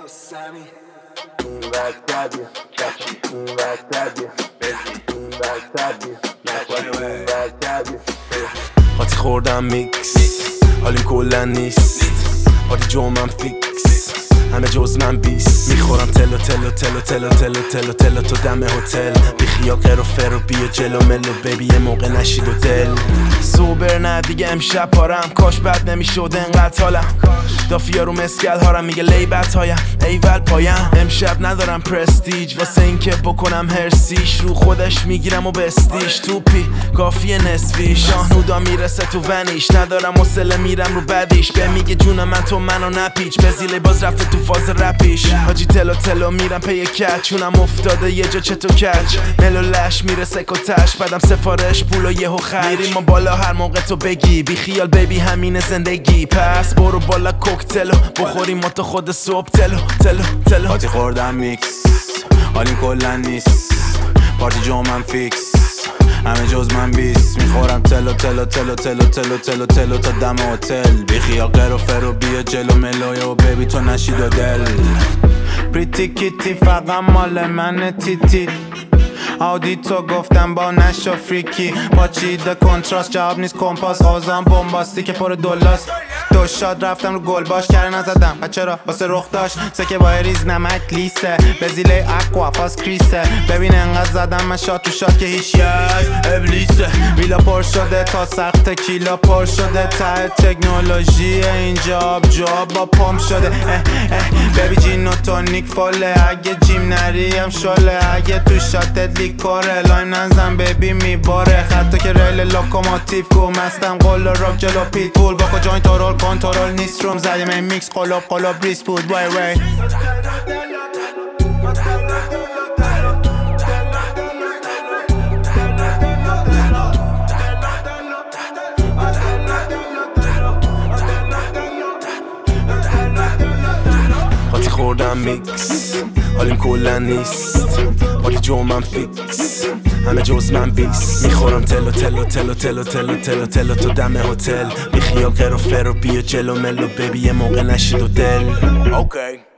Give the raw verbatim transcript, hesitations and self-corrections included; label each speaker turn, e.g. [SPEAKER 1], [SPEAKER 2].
[SPEAKER 1] Sammy. Like that, catch it, like that, like that, like that.
[SPEAKER 2] قاطی خوردم میکس حالیم کلن نیست پارتی جمعم فیکس همه جز من بیست میخورم تلو تلو تلو تلو تلو تلو تلو تو دم هتل بیخیا قر و فر و بیا جلو ملو بیبی یه موقع نشید و دل سوبر نه دیگه امشب پارم کاش بد نمیشد انقدر حالم دافیا رو مسکل هارم میگه لیبت هایم ایول پایم امشب ندارم پرستیج واسه این که بکنم هرسیش رو خودش میگیرم و بستیش توپی کافیه نصفی شاهنودا میرسه تو ونیش ندارم حوصله میرم رو بدیش به میگه جون من تو منو نپیچ بزیله باز رفته تو فاز رپیش حاجی تلو تلو میرم پی کچ چونم افتاده یه جا چتو کچ ملو لش میرسه کتش بعدم سفارش پول و یهو خرج میریم ما بالا هر موقع تو بگی بی خیال بیبی همین زندگی پس برو بالا کوکتلو بخوریم ما تو خود صبح تلو تلو تلو
[SPEAKER 3] پارتی خوردم میکس حالیم کلن نیست پارتی جمعم فیکس همه جز من بیست میخورم تلو تلو تلو تلو تلو تلو تلو تا دم هتل بیخیا قر و فر و بیا جلو ملوی و بیبی تو نشید و دل پریتی کیتی فقط مال من تیتی آودی تو گفتم با نشو فریکی با چیده کنتراست جواب نیست کمپاس آزام بومباستی که پر دولاست دو شاد رفتم رو گل باش کره نزدم بچرا واسه رخ داشت سکه با ریز نمک لیسه بزیله اقوا فاس کریسه ببین انقدر زدم من شاد تو شاد که هیچ از ابلیسه ویلا پر شده تا سخت کیلا پر شده ته تکنولوژی اینجا آب جواب با پمپ شده اه اه ببی جین و تونیک فله اگه جیم نریم شله اگه تو شاتت لیکوره لایم نزن ببی میباره خطا که ریل لوکوموتیو کو مستم قول و راک جلو پیت بول با کجاین تورول کنترل نیست روم زدیم این میکس قلوب قلوب ریس بود وای وای
[SPEAKER 2] قاطی خوردم میکس حالیم کلن نیست پارتی جمعم فیکس همه جز من بیست میخورم تلو تلو تلو تلو تلو تلو تلو تو دم هتل بیخیا قر و فر و بیا جلو ملو بیبی یه موقع نشید و دل
[SPEAKER 3] اوکی